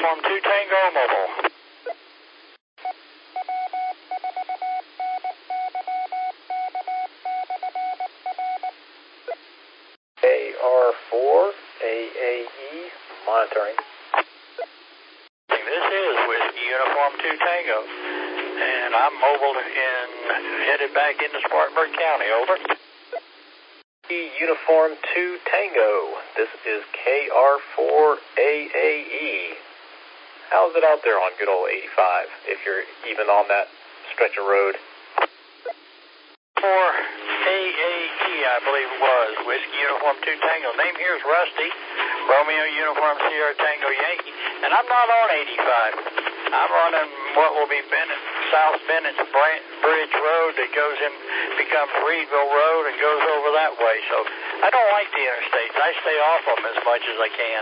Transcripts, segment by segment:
Uniform 2 Tango Mobile. KR4 AAE monitoring. This is Whiskey Uniform 2 Tango, and I'm mobile headed back into Spartanburg County, over. Uniform 2 Tango, this is KR4 AAE. How's it out there on good old 85, if you're even on that stretch of road? For AAE, I believe it was, Whiskey Uniform 2 Tango. Name here is Rusty, Romeo Uniform Sierra Tango Yankee, and I'm not on 85. I'm running what will be South Bennett's Bridge Road that goes in, becomes Reedville Road and goes over that way. So I don't like the interstates. I stay off them as much as I can.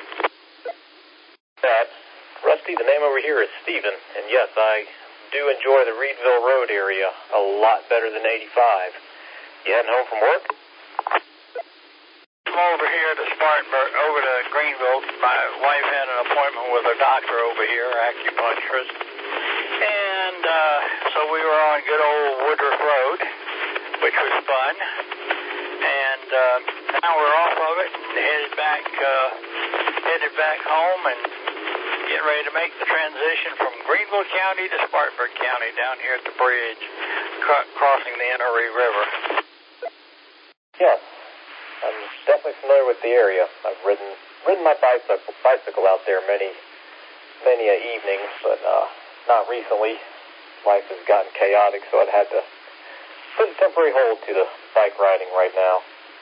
Rusty, the name over here is Steven, and yes, I do enjoy the Reedville Road area a lot better than 85. You heading home from work? I'm over here to Spartanburg, over to Greenville. My wife had an appointment with a doctor over here, acupuncturist. And so we were on good old Woodruff Road, which was fun. And now we're off of it and headed back home and getting ready to make the transition from Greenville County to Spartanburg County down here at the bridge, crossing the Enoree River. Yes, I'm definitely familiar with the area. I've ridden my bicycle out there many a evenings, but not recently. Life has gotten chaotic, so I'd had to put a temporary hold to the bike riding right now.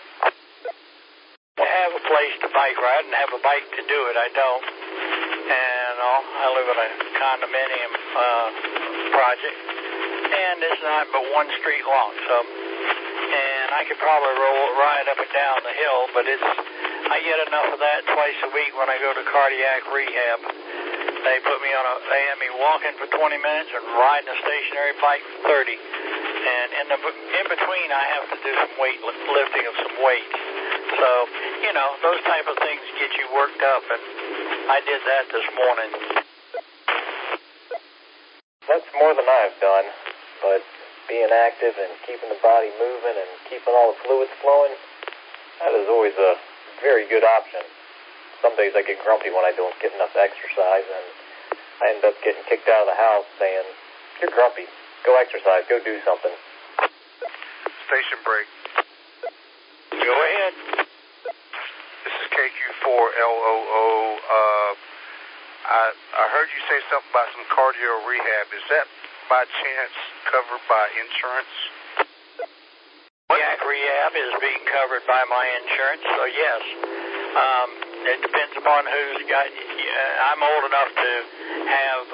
I have a place to bike ride and have a bike to do it. I don't. And I live in a condominium project, and it's not but one street long, and I could probably ride up and down the hill, but I get enough of that twice a week when I go to cardiac rehab. They put me on they have me walking for 20 minutes and riding a stationary bike for 30. And in between, I have to do some lifting of some weights. So, those type of things get you worked up, and I did that this morning. That's more than I've done, but being active and keeping the body moving and keeping all the fluids flowing, that is always a very good option. Some days I get grumpy when I don't get enough exercise, and I end up getting kicked out of the house saying, "You're grumpy. Go exercise. Go do something." Station break. Go ahead. This is KQ4LOO. I heard you say something about some cardio rehab. Is that by chance covered by insurance? Cardiac rehab is being covered by my insurance, so yes. It depends upon who's got. I'm old enough to have,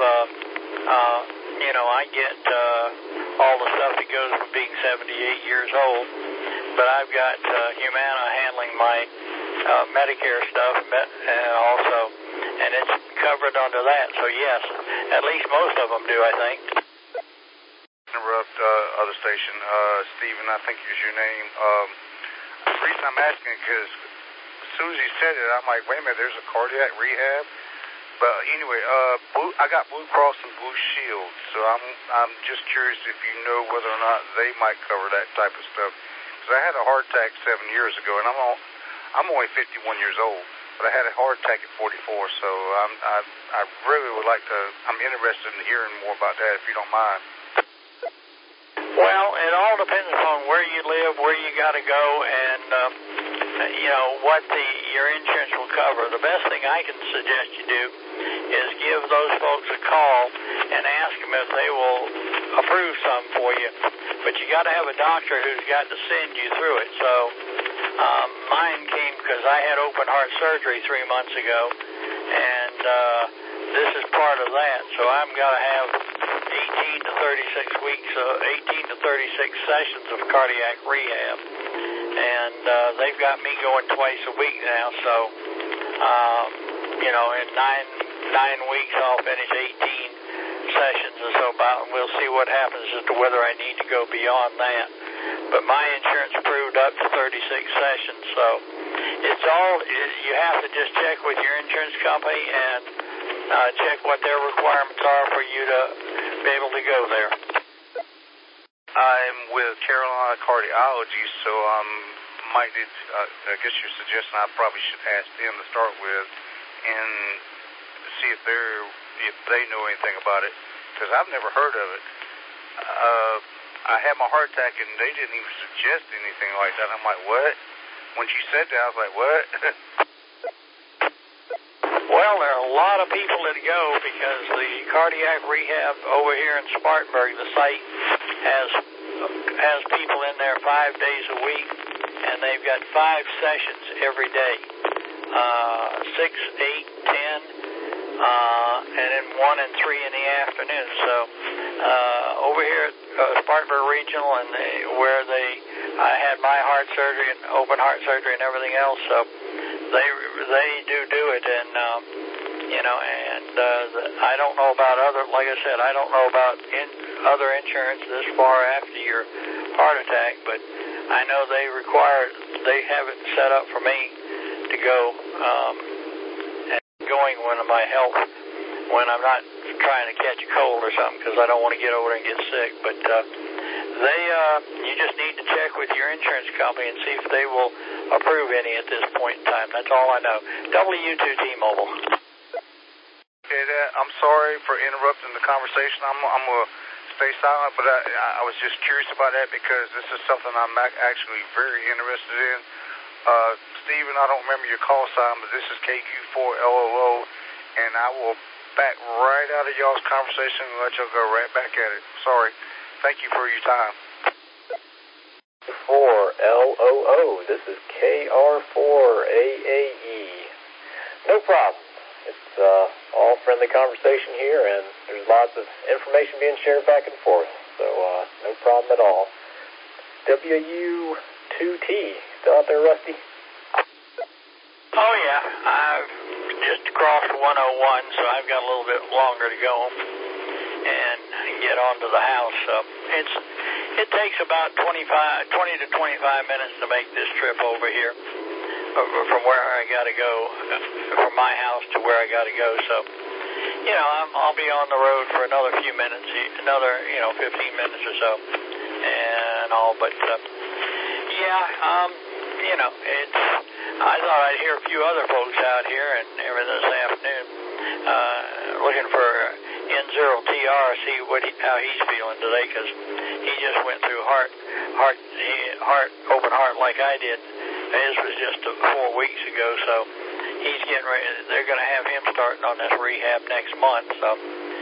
I get all the stuff that goes with being 78 years old, but I've got Humana handling my Medicare stuff, and it's covered under that. So yes, at least most of them do, I think. Interrupt other station, Stephen, I think is your name. The reason I'm asking because as soon as you said it, I'm like, wait a minute, there's a cardiac rehab. But anyway, I got Blue Cross and Blue Shield, so I'm just curious if you know whether or not they might cover that type of stuff. Because I had a heart attack 7 years ago, and I'm only 51 years old, but I had a heart attack at 44. So I really would like to. I'm interested in hearing more about that, if you don't mind. Well, it all depends on where you live, where you got to go, and what your insurance will cover. The best thing I can suggest you do is give those folks a call and ask them if they will approve some for you. But you got to have a doctor who's got to send you through it. So mine came because I had open heart surgery 3 months ago, and this is part of that. So I'm going to have 18 to 36 weeks, 18 to 36 sessions of cardiac rehab. And they've got me going twice a week now, so, in nine weeks I'll finish 18 sessions or so about, and we'll see what happens as to whether I need to go beyond that. But my insurance approved up to 36 sessions, so you have to just check with your insurance company and check what their requirements are for you to be able to go there. I'm with Carolina Cardiology, so I guess you're suggesting I probably should ask them to start with and see if they know anything about it, because I've never heard of it. I had my heart attack and they didn't even suggest anything like that. I'm like, what? When she said that, I was like, what? Well, there are a lot of people that go because the cardiac rehab over here in Spartanburg, the site has people in there 5 days a week, and they've got 5 sessions every day, 6, 8, 10, and then 1 and 3 in the afternoon. So over here at Spartanburg Regional, and I had my heart surgery and open heart surgery and everything else. So they do it, and I don't know about like I said, I don't know about other insurance this far after your heart attack, but I know they have it set up for me to go and going when I'm not trying to catch a cold or something, because I don't want to get over and get sick. But you just need to check with your insurance company and see if they will approve any at this point in time. That's all I know. W2 T-Mobile. Okay, I'm sorry for interrupting the conversation. I'm going to stay silent, but I was just curious about that because this is something I'm actually very interested in. Stephen, I don't remember your call sign, but this is KQ4LOO, and I will back right out of y'all's conversation and let y'all go right back at it. Sorry. Thank you for your time. 4LOO. This is KR4AAE. No problem. It's all friendly conversation here, and there's lots of information being shared back and forth. So no problem at all. WU2T. Still out there, Rusty? Oh, yeah. I've just crossed 101, so I've got a little bit longer to go and get onto the house. So it takes about 20 to 25 minutes to make this trip over here from where I got to go, from my house to where I got to go. So, I'll be on the road for another few minutes, another 15 minutes or so, and all. But I thought I'd hear a few other folks out here and everything this afternoon, looking for N0TR, see how he's feeling today, because he just went through open heart like I did. His was just 4 weeks ago, so he's getting ready. They're going to have him starting on this rehab next month. So,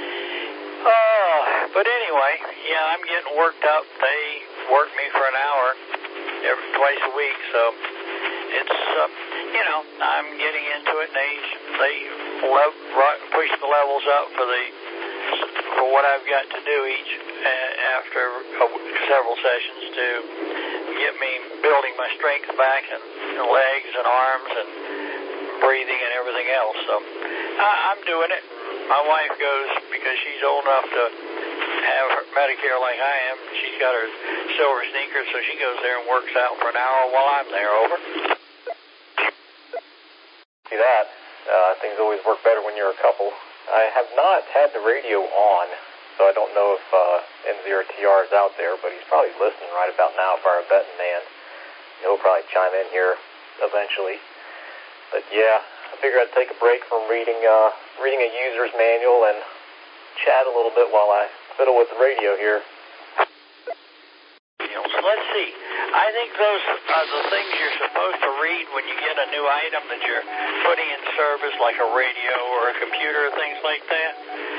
but anyway, I'm getting worked up. They work me for an hour twice a week, so it's I'm getting into it, and they push the levels up for what I've got to do each after several sessions to get me building my strength back and legs and arms and breathing and everything else. So I'm doing it. My wife goes because she's old enough to have her Medicare like I am. She's got her silver sneakers, so she goes there and works out for an hour while I'm there. Over. See that? Things always work better when you're a couple. I have not had the radio on, so I don't know if N0TR is out there, but he's probably listening right about now for our betting man. He'll probably chime in here eventually. But yeah, I figured I'd take a break from reading a user's manual and chat a little bit while I fiddle with the radio here. Let's see. I think those are the things you're supposed to read when you get a new item that you're putting in service, like a radio or a computer or things like that.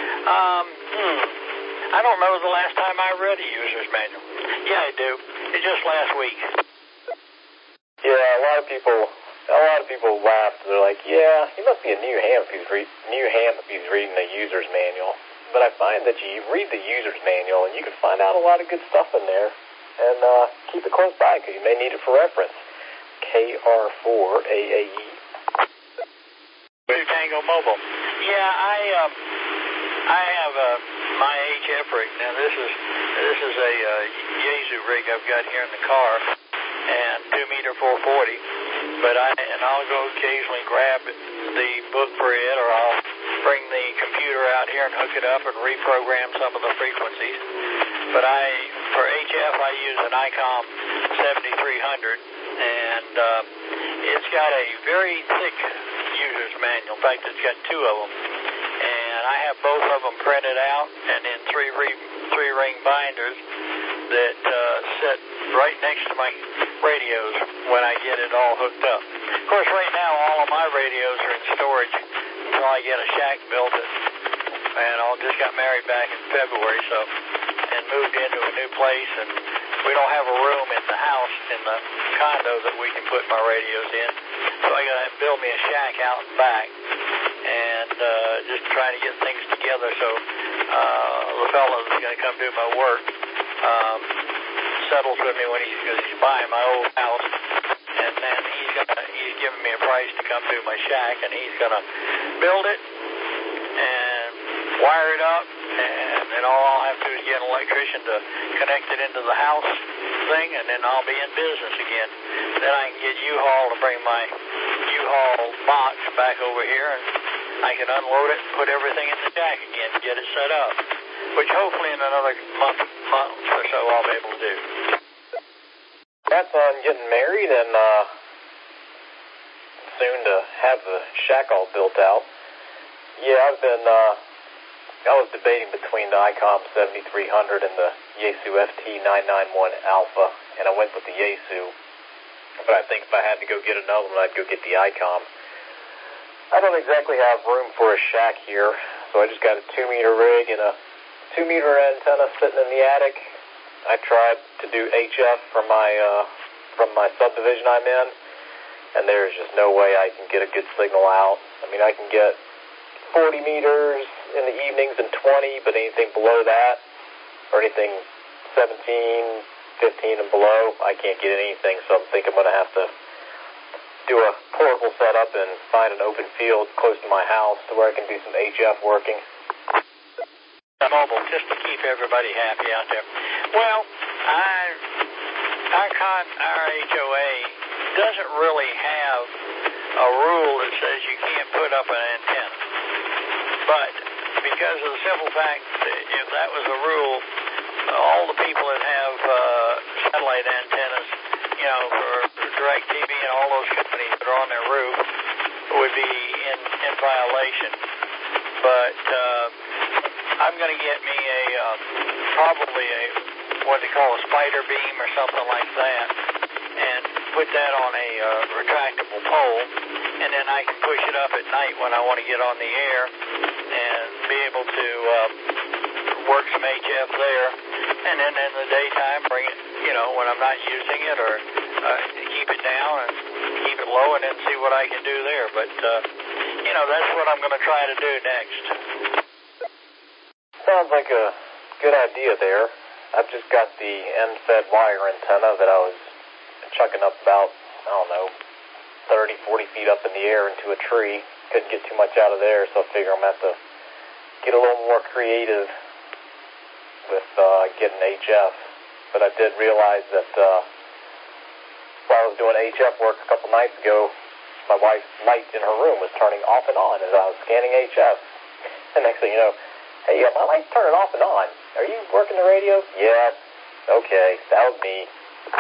I don't remember the last time I read a user's manual. Yeah, I do. It's just last week. Yeah, a lot of people laughed. They're like, "Yeah, he must be a new ham if he's reading the user's manual." But I find that you read the user's manual and you can find out a lot of good stuff in there, and keep it close by because you may need it for reference. KR4AAE. Tango Mobile. Yeah, I have my HF rig. Now this is a Yaesu rig I've got here in the car, and 2-meter 440. But I'll go occasionally grab the book for it, or I'll bring the out here and hook it up and reprogram some of the frequencies. But for HF, I use an ICOM 7300, and it's got a very thick user's manual. In fact, it's got two of them. And I have both of them printed out and in three-ring binders that sit right next to my radios when I get it all hooked up. Of course, right now, all of my radios are in storage until I get a shack built. And I just got married back in February, and moved into a new place, and we don't have a room in the house, in the condo, that we can put my radios in. So I got to build me a shack out and back, and just trying to get things together. So the fellow that's going to come do my work settles with me when he's buying my old house, and then he's giving me a price to come do my shack, and he's going to build it and wire it up, and then all I'll have to do is get an electrician to connect it into the house thing, and then I'll be in business again. Then I can get U-Haul to bring my U-Haul box back over here, and I can unload it and put everything in the jack again and get it set up, which hopefully in another month or so I'll be able to do. Congrats on getting married and soon to have the shack all built out. Yeah, I was debating between the ICOM 7300 and the Yaesu FT991 Alpha, and I went with the Yaesu. But I think if I had to go get another one, I'd go get the ICOM. I don't exactly have room for a shack here, so I just got a 2-meter rig and a 2-meter antenna sitting in the attic. I tried to do HF from my subdivision I'm in, and there's just no way I can get a good signal out. I mean, I can get 40 meters in the evenings and 20, but anything below that, or anything 17, 15 and below, I can't get anything, so I think I'm going to have to do a portable setup and find an open field close to my house to where I can do some HF working. Mobile, just to keep everybody happy out there. Well, our HOA doesn't really have a rule that says you can't put up an antenna. But because of the simple fact that if that was a rule, all the people that have satellite antennas, for DirecTV and all those companies that are on their roof would be in violation. But I'm going to get me probably what they call a spider beam or something like that, and put that on a retractable pole, and then I can push it up at night when I want to get on the air and be able to work some HF there, and then in the daytime bring it, when I'm not using it, or keep it down and keep it low, and then see what I can do there. But, that's what I'm going to try to do next. Sounds like a good idea there. I've just got the end-fed wire antenna that I was chucking up about, 30, 40 feet up in the air into a tree. Couldn't get too much out of there, so I figure I'm going to have to get a little more creative with getting HF. But I did realize that while I was doing HF work a couple nights ago, my wife's light in her room was turning off and on as I was scanning HF. And next thing you know, hey, my light's turning off and on. Are you working the radio? Yeah. Okay, that was me.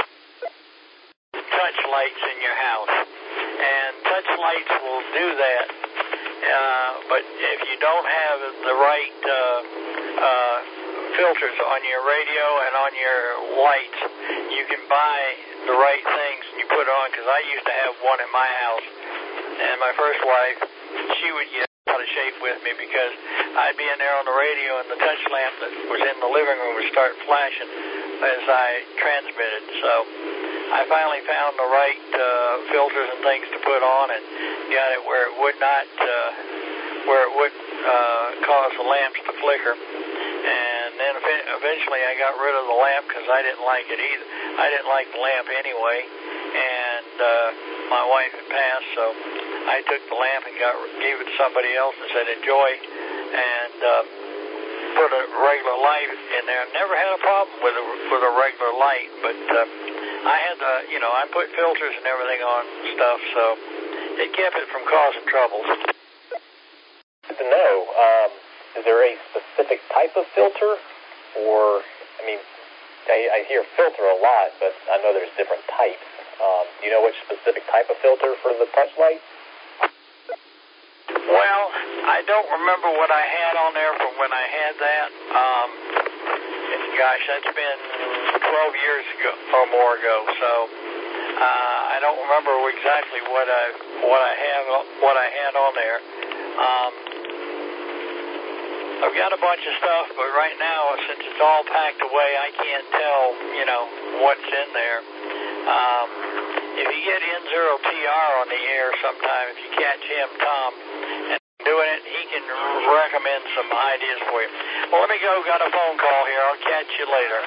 Touch lights in your house. And touch lights will do that. But if you don't have the right filters on your radio and on your lights, you can buy the right things and you put it on, because I used to have one in my house, and my first wife, she would get out of shape with me because I'd be in there on the radio and the touch lamp that was in the living room would start flashing as I transmitted. So I finally found the right filters and things to put on and got it where it would not, cause the lamps to flicker. And then eventually I got rid of the lamp because I didn't like it either. I didn't like the lamp anyway, and my wife had passed, so I took the lamp and gave it to somebody else and said enjoy, and put a regular light in there. Never had a problem with a regular light, but I had I put filters and everything on stuff, so it kept it from causing trouble. Good to know. is there a specific type of filter? Or, I mean, I hear filter a lot, but I know there's different types. Do you know which specific type of filter for the touch light? Well, I don't remember what I had on there from when I had that. Gosh, that's been 12 years ago or more ago, so I don't remember exactly what I had on there. I've got a bunch of stuff, but right now, since it's all packed away, I can't tell, what's in there. If you get N0TR on the air sometime, if you catch him, Tom, and doing it, he can recommend some ideas for you. Well, let me go. Got a phone call here. I'll catch you later.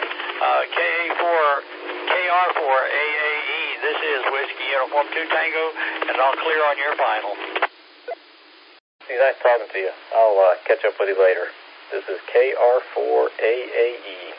KR4AAE. This is Whiskey Uniform 2 Tango, and I'll clear on your final. See, nice talking to you. I'll catch up with you later. This is KR4AAE.